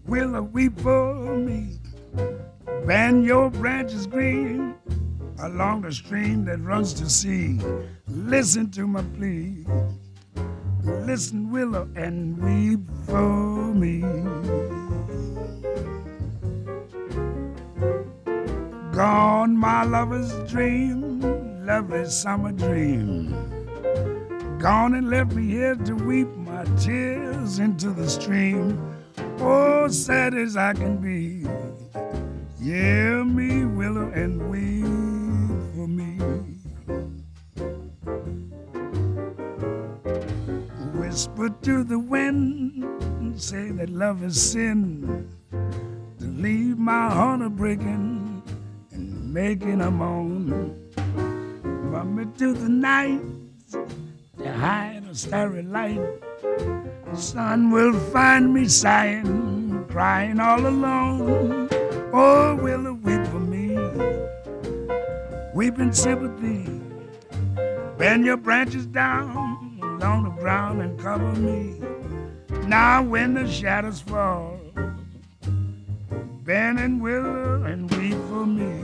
Willow, weep for me. Bend your branches green along the stream that runs to sea. Listen to my plea. Listen, willow, and weep for me. Gone my lover's dream, lovely summer dream. Gone and left me here to weep my tears into the stream. Oh, sad as I can be. Hear me, willow, and weep for me. Whisper to the wind and say that love is sin, to leave my heart a breaking and making a moan. Bump me to the night to hide a starry light. The sun will find me sighing, crying all alone. Oh, willow, weep for me, weep in sympathy. Bend your branches down along the ground and cover me. Now when the shadows fall, bend and willow and weep for me.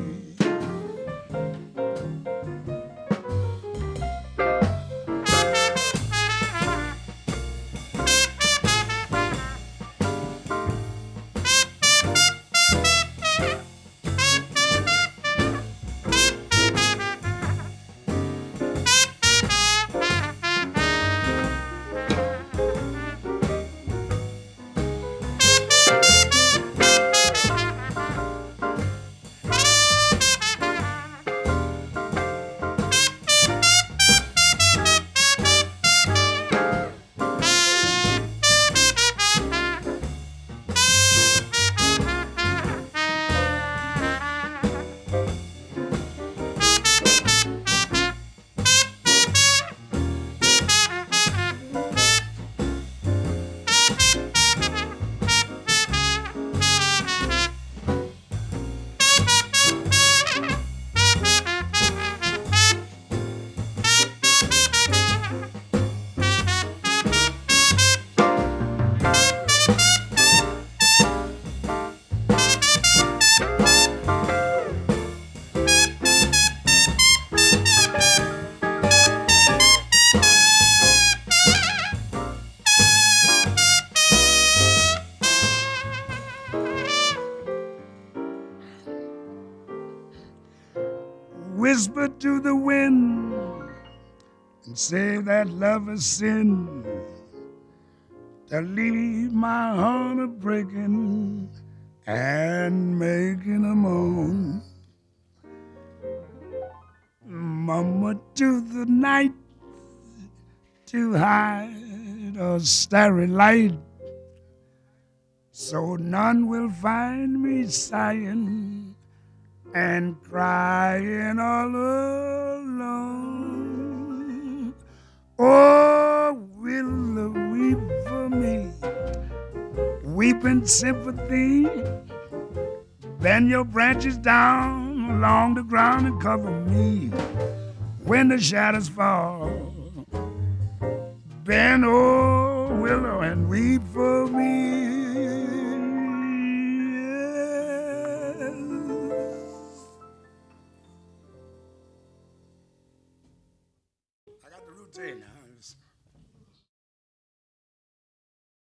Whisper to the wind and say that love is sin, to leave my heart a breaking and making a moan. Mama to the night to hide a starry light, so none will find me sighing and crying all alone. Oh, willow, weep for me, weep in sympathy. Bend your branches down along the ground and cover me when the shadows fall. Bend, oh, willow, and weep for me. I got the routine now.